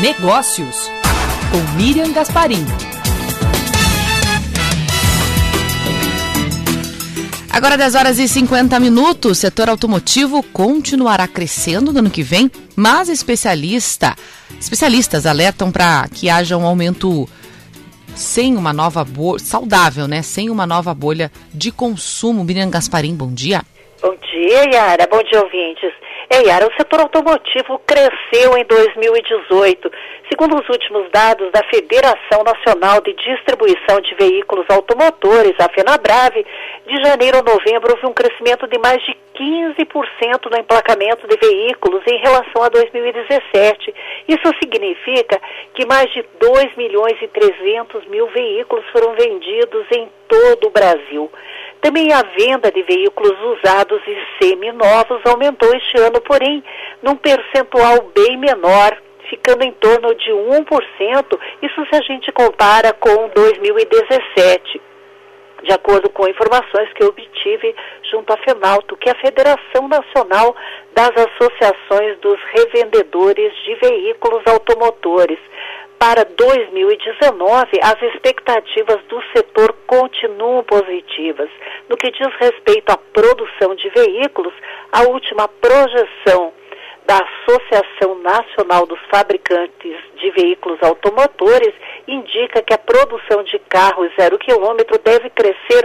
Negócios, com Miriam Gasparim. Agora 10 horas e 50 minutos, o setor automotivo continuará crescendo no ano que vem, mas especialistas alertam para que haja um aumento sem uma nova bolha, saudável, né? Sem uma nova bolha de consumo. Miriam Gasparim, bom dia. Bom dia, Yara. Bom dia, ouvintes. Yara, o setor automotivo cresceu em 2018. Segundo os últimos dados da Federação Nacional de Distribuição de Veículos Automotores, a FenaBrave, de janeiro a novembro houve um crescimento de mais de 15% no emplacamento de veículos em relação a 2017. Isso significa que mais de 2.300.000 veículos foram vendidos em todo o Brasil. Também a venda de veículos usados e seminovos aumentou este ano, porém, num percentual bem menor, ficando em torno de 1%, isso se a gente compara com 2017. De acordo com informações que eu obtive junto à FENALTO, que é a Federação Nacional das Associações dos Revendedores de Veículos Automotores. Para 2019, as expectativas do setor continuam positivas. No que diz respeito à produção de veículos, a última projeção da Associação Nacional dos Fabricantes de Veículos Automotores indica que a produção de carros 0 km deve crescer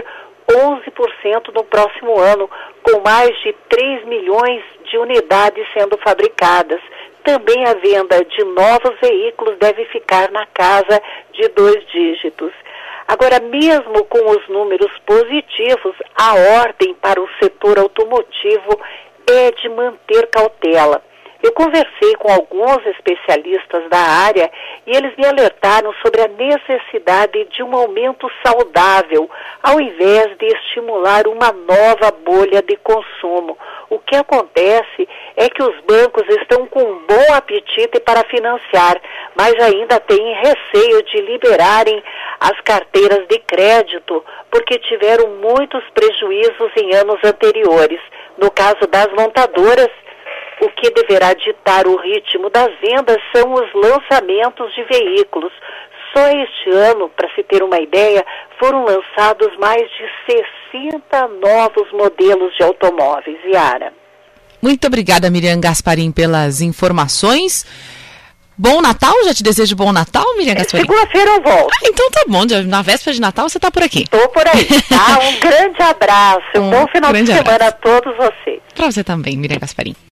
11% no próximo ano, com mais de 3 milhões de unidades sendo fabricadas. Também a venda de novos veículos deve ficar na casa de 2 dígitos. Agora, mesmo com os números positivos, a ordem para o setor automotivo é de manter cautela. Eu conversei com alguns especialistas da área e eles me alertaram sobre a necessidade de um aumento saudável, ao invés de estimular uma nova bolha de consumo. O que acontece é que os bancos estão com um bom apetite para financiar, mas ainda têm receio de liberarem as carteiras de crédito, porque tiveram muitos prejuízos em anos anteriores. No caso das montadoras, o que deverá ditar o ritmo das vendas são os lançamentos de veículos. Só este ano, para se ter uma ideia, foram lançados mais de 60 novos modelos de automóveis. Yara. Muito obrigada, Miriam Gasparim, pelas informações. Bom Natal, já te desejo bom Natal, Miriam Gasparim. Segunda-feira eu volto. Então tá bom, na véspera de Natal você tá por aqui. Estou por aí, tá? Um grande abraço, um bom final de semana a todos vocês. Para você também, Miriam Gasparim.